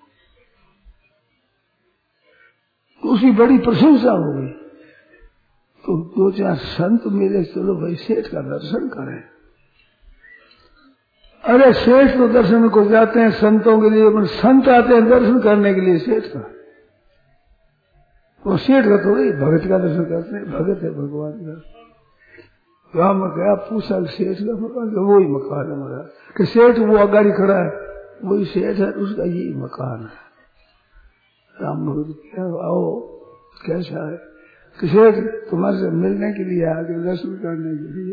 तो उसकी बड़ी प्रशंसा हो गई। तो दो चार संत मिले, चलो भाई सेठ का दर्शन करें। अरे सेठ तो दर्शन को जाते हैं संतों के लिए, पर संत आते हैं दर्शन करने के लिए सेठ का। वो सेठ का थोड़ी भगत का दर्शन करते हैं, भगत है भगवान का। गाँव में गया, पूछा सेठ का मकान, वही मकान है हमारा। कि सेठ वो अगाड़ी खड़ा है, वही सेठ है, उसका यही मकान है। राम भगत क्या, आओ कैसा है? कि सेठ तुम्हारे से मिलने के लिए आगे, दर्शन करने के लिए।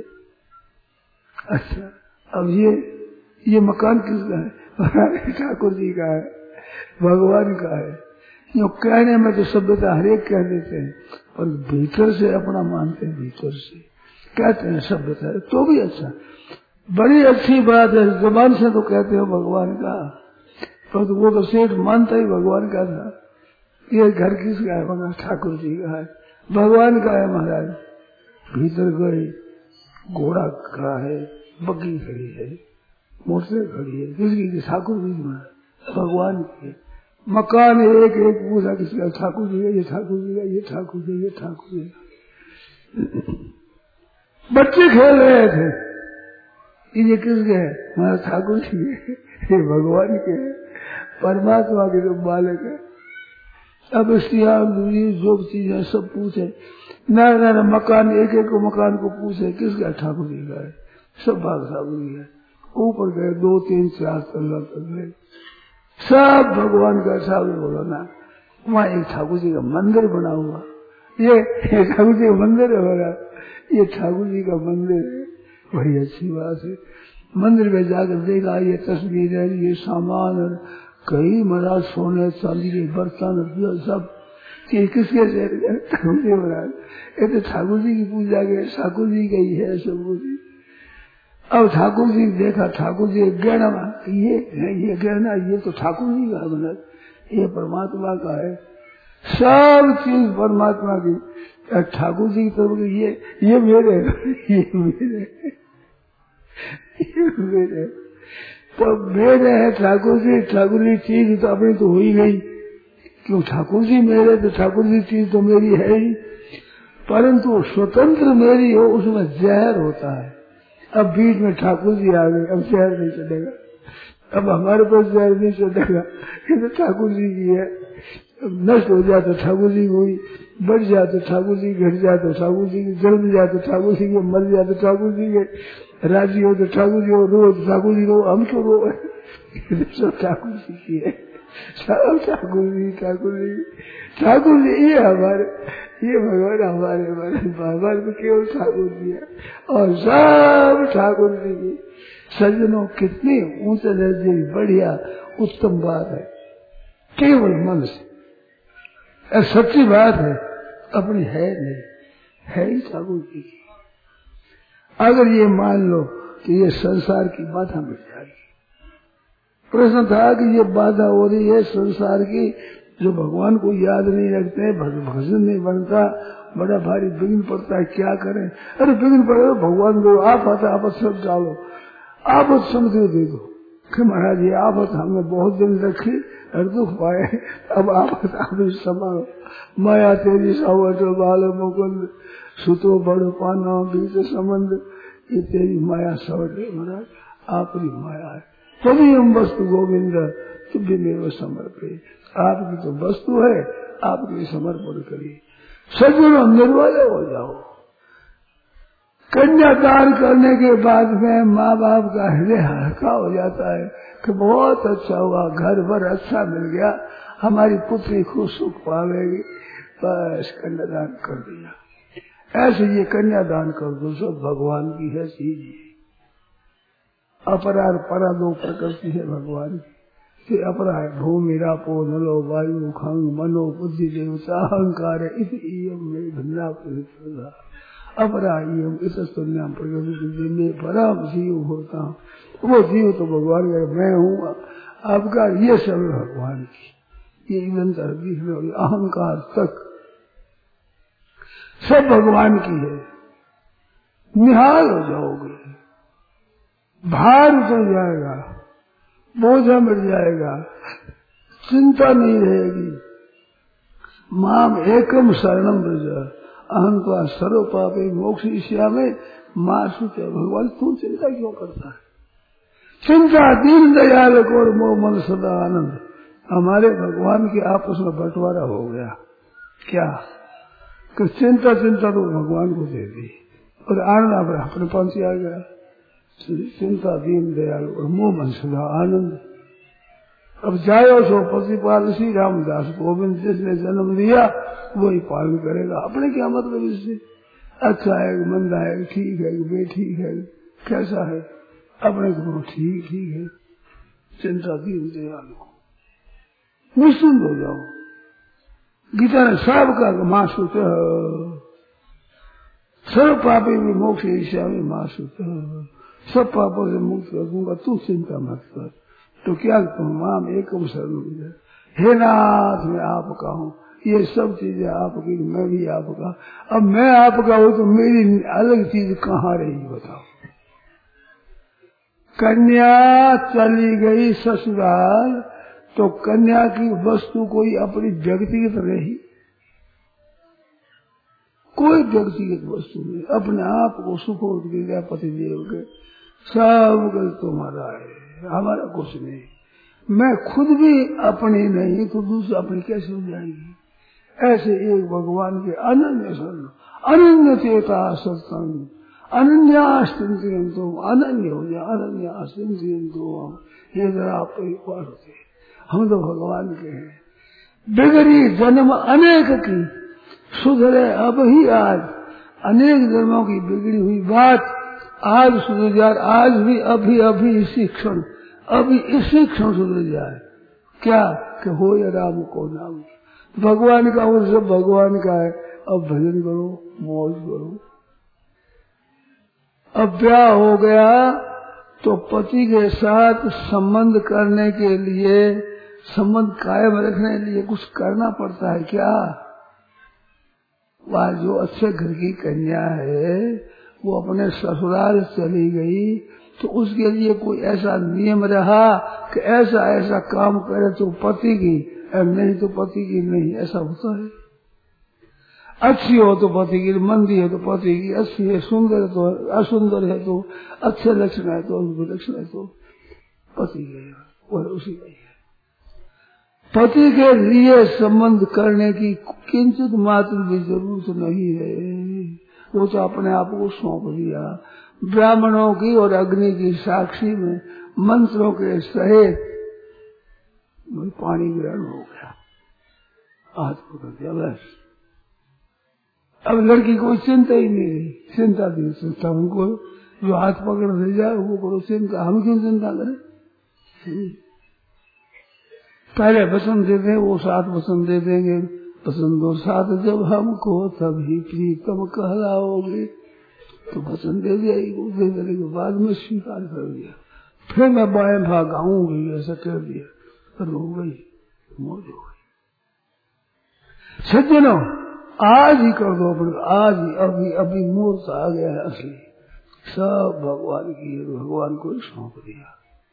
अच्छा, अब ये ये मकान किसका है? ठाकुर जी का है, भगवान का है। यो कहने में तो सभ्यता हरेक कह देते हैं, और भीतर से अपना मानते हैं, भीतर से कहते हैं सभ्यता है, तो भी अच्छा, बड़ी अच्छी बात है। जबान से तो कहते हो भगवान का, पर तो वो तो सेठ मानता ही भगवान का था। ये घर किसका है? मगर ठाकुर जी का है, भगवान का है महाराज। भीतर गए, घोड़ा खड़ा है, बग्गी खड़ी है, मोटर खड़ी है, किसकी? ठाकुर जी में, भगवान की। मकान एक एक पूछा किसका? ठाकुर जी का, ये ठाकुर जी का, ये ठाकुर जी, ये ठाकुर जी का। बच्चे खेल रहे थे, ये किसके है? हमारे ठाकुर जी के, ये भगवान के, परमात्मा के जो बालक है। अब जो चीजें सब पूछे, न न मकान एक एक को मकान को पूछे किसका? ठाकुर जी का है, सब भाग ठाकुर जी है। ऊपर गए, दो तीन चार तल्ला तक गए, सब भगवान का ठाकुर बोला ना। वहाँ एक ठाकुर जी का मंदिर बना हुआ, ये ठाकुर जी का मंदिर है हमारा, ये ठाकुर जी का मंदिर है, बड़ी अच्छी बात है। मंदिर में जाकर देखा, ये तस्वीर है, ये सामान, कई महाराज सोने चांदी के बर्तन सब, ये किसके से? ठाकुर जी महाराज। ये तो ठाकुर जी की पूजा के, ठाकुर जी का ही है सब कुछ। अब ठाकुर जी देखा, ठाकुर जी गहना, ये ये गहना, ये तो ठाकुर जी का है, ये परमात्मा का है, सब चीज परमात्मा की। ठाकुर जी की तरफ ये ये मेरे ये मेरे ये मेरे तो मेरे है ठाकुर जी। ठाकुर जी चीज तो अपनी तो हो ही गई, क्यों? ठाकुर जी मेरे तो ठाकुर जी चीज तो मेरी है ही, परंतु स्वतंत्र मेरी हो उसमें जहर होता है। अब बीच में ठाकुर जी आ गए, अब जहर नहीं चलेगा, अब हमारे पास जहर नहीं चलेगा, ये तो ठाकुर जी की है। नष्ट हो जाए तो ठाकुर जी हुई, बढ़ जाए तो ठाकुर जी, घट जाए तो ठाकुर जी की, जन्म जाए तो ठाकुर जी के, मर जाए तो ठाकुर जी के, राजी हो तो ठाकुर जी हो, रो तो ठाकुर जी रो, हम क्यों रो? सब ठाकुर जी की है, सब ठाकुर जी, ठाकुर जी, ठाकुर जी ये हमारे, ये भगवान हमारे, भगवान तो केवल ठाकुर जी है, और सब ठाकुर जी की। सज्जनों, कितनी ऊंचे दर्जे, बढ़िया उत्तम बात है, केवल मन से। सच्ची बात है, अपनी है नहीं, है ही ठाकुर जी की। अगर ये मान लो कि ये संसार की बाधा मिट जाएगी। प्रश्न था कि ये बाधा हो रही है संसार की, जो भगवान को याद नहीं रखते, भजन नहीं बनता, बड़ा भारी विघ्न पड़ता है, क्या करें? अरे विघ्न पड़े तो भगवान को आप आता आप सब डालो, आप समझो दे दो कि महाराज ये आफत हमने बहुत दिन रखी और दुख पाए, अब आफत आप संभालो। माया तेरी सावट बाल मुकुंद, सुतो बड़ पाना बीच संबंध, ये तेरी माया सवट है महाराज, आपकी माया है। तभी हम वस्तु गोविंद तुझे मेरे समर्पित, आपकी तो वस्तु है, आपके समर्पण करिए। सज्जनों, निर्वाले हो जाओ। कन्यादान करने के बाद में माँ बाप का हृदय हल्का हो जाता है कि बहुत अच्छा हुआ, घर भर अच्छा मिल गया, हमारी पुत्री खूब सुख पावेगी। बस कन्यादान कर दिया। ऐसे ये कन्यादान कर दो, सब भगवान की है चीज। अपरा परा दो प्रकृति है भगवान की। अपरा है भूमि रापो नलो वायु खंग मनो बुद्धि देवता अहंकार इस में भिन्ना प्रदा अपरा इस सुन्याम प्रकृति में परम जीव होता हूँ। वो जीव तो भगवान का मैं हूँ। आपका ये सब भगवान की, ये निरंतर दिखने अहंकार तक सब भगवान की है। निहाल हो जाओगे, भार उतर जाएगा, बोझा मिट जाएगा, चिंता नहीं रहेगी। माम एकम शरणम ब्रज अहम तो सर्व पापे मोक्ष ईश्या में मां सुते। भगवान तू चिंता क्यों करता है? चिंता दीन दयाल को और मोह मन सदा आनंद। हमारे भगवान के आपस में बंटवारा हो गया। क्या कि चिंता चिंता तो भगवान को दे दी और आनंद अपने पंच आ गया। चिंता दीन दयाल और मोह मन सदा आनंद। अब जायो सो पतिपाल श्री रामदास गोविंद जिसने जन्म दिया वही पालन करेगा। अपने क्या मतलब इससे? अच्छा है मंदा है, ठीक है बेठीक है, कैसा है अपने को ठीक ठीक है। चिंता दीन दयाल को निश्चिंत हो जाओ। गीता ने सब का मासूत सर्व पापी भी मोक्ष ईशा में मासूत। सब पापों से मुक्त कर दूंगा, तू चिंता मत कर। तो क्या तुम माम एकम शरण, हे नाथ मैं आपका हूँ, ये सब चीजें आपकी, मैं भी आपका। अब मैं आपका हूँ तो मेरी अलग चीज कहाँ रही बताओ? कन्या चली गई ससुराल तो कन्या की वस्तु कोई अपनी व्यक्तिगत रही? कोई व्यक्तिगत वस्तु नहीं। अपने आप को सुख दिया पति देव के, सब कुछ तुम्हारा है, हमारा कुछ नहीं। मैं खुद भी अपनी नहीं तो दूसरा अपनी कैसे हो जाएगी? ऐसे एक भगवान के अनन्य शरण, अनन्य चेता सत्संग, अनन्यास्तिंतियं तो अनन्य हो जाए। अनन्यास्तिंतियं तो ये जरा आप परिवार होते, हम तो भगवान के हैं। बिगड़ी जन्म अनेक की सुधरे अब ही आज। अनेक जन्मों की बिगड़ी हुई बात आज सुधर जाए। आज भी अभी अभी इसी क्षण, अभी इसी क्षण सुधर जाए। क्या कि हो या राम को नाम, भगवान का और सब भगवान का है। अब भजन करो, मौज करो। अब ब्याह हो गया तो पति के साथ संबंध करने के लिए, संबंध कायम रखने के लिए कुछ करना पड़ता है क्या? वह जो अच्छे घर की कन्या है वो अपने ससुराल चली गई तो उसके लिए कोई ऐसा नियम रहा कि ऐसा ऐसा काम करे तो पति की, नहीं तो पति की नहीं, ऐसा होता है? अच्छी हो तो पति की, मंदी है तो पति की, अच्छी है, सुंदर है तो, असुंदर है तो, अच्छे लक्षण है तो, अद्भुत लक्षण है तो पति के और उसी का है। पति के लिए संबंध करने की किंचित मात्र भी जरूरत नहीं है। वो तो अपने आप को सौंप दिया। ब्राह्मणों की और अग्नि की साक्षी में मंत्रों के सहित पानी ग्रहण हो गया, हाथ पकड़ दिया बस। अब लड़की को चिंता ही नहीं रही। चिंता दी चिंता उनको जो हाथ पकड़ दे जाए वो करो चिंता, हम क्यों चिंता करें? पहले वचन दे दें, वो सात वचन दे देंगे। वचन दो सात जब हमको तभी प्रीतम कहलाओगे, तो वचन दे दिया। दे देने के बाद में स्वीकार कर दिया। फिर मैं बाएं भाग आऊंगी ऐसा कह दिया, तो हो गई, मौज हो गई। सज्जनों आज ही कर दो अपने, आज ही, अभी अभी मुहूर्त आ गया है असली। सब भगवान की, भगवान को सौंप दिया।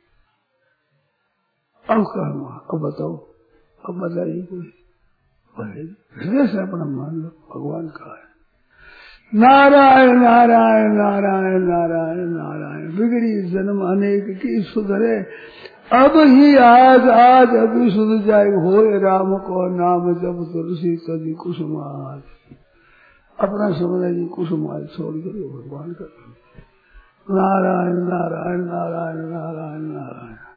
अब कहूँगा, अब बताओ, अब बताइए कोई हृदय से अपना मान लो भगवान का है। नारायण नारायण नारायण नारायण नारायण। बिगड़ी जन्म अनेक की सुधरे अब ही आज, आज अभी सुधर जाए। हो राम को नाम जब तुलसी कभी कुसुमाज। अपना समझ जी कुसुमाज छोड़ कर भगवान का नारायण नारायण नारायण नारायण नारायण।